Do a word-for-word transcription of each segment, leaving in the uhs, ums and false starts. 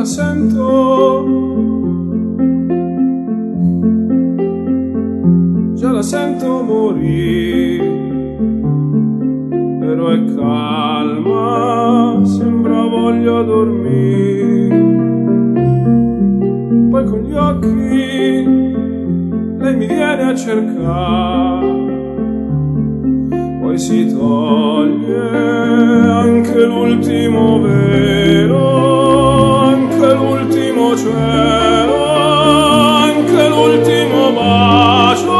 sento, già la sento morire, però è calma, sembra voglia dormire. Poi con gli occhi lei mi viene a cercare, poi si toglie anche l'ultimo velo, anche l'ultimo cielo, anche l'ultimo bacio.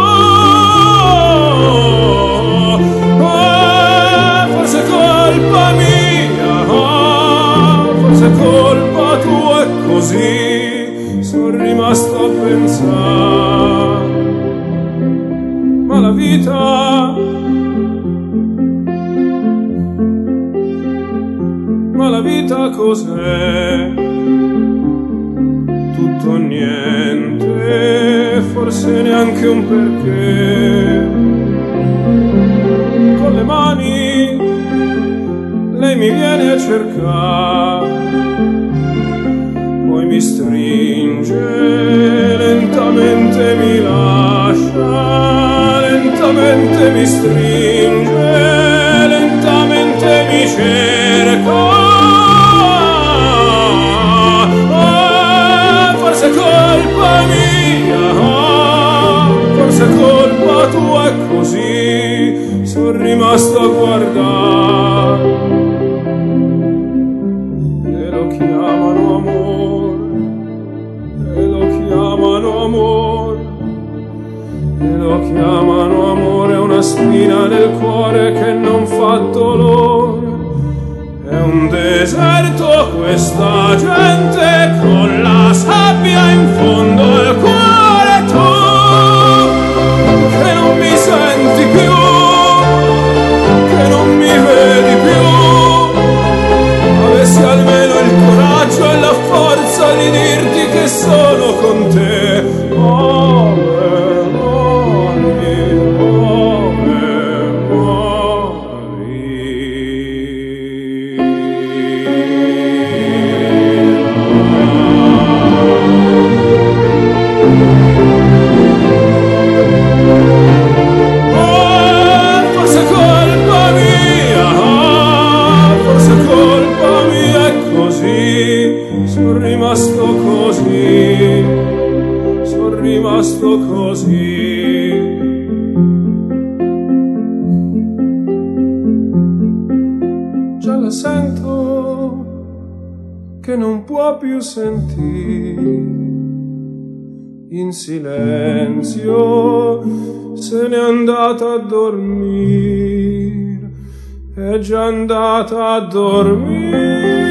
Eh, forse è colpa mia, forse è colpa tua, è così, sono rimasto a pensare. Ma la vita, ma la vita cos'è? Tutto o niente, forse neanche un perché. Con le mani lei mi viene a cercare, poi mi stringe, lentamente mi lascia, lentamente mi stringe, lentamente mi cerca. Forse è colpa mia, forse è colpa tua, è così, sono rimasto a guardare. E lo chiamano amore, e lo chiamano amore, e lo chiamano amore, una spina nel cuore che non fa dolore. È un deserto questa gente con la sabbia in fondo al cuore. Tu che non mi senti più, che non mi vedi più, avessi almeno il coraggio e la forza di dirti che sono con te. Oh, rimasto così. Già la sento che non può più sentire, in silenzio se n'è andata a dormire, è già andata a dormire.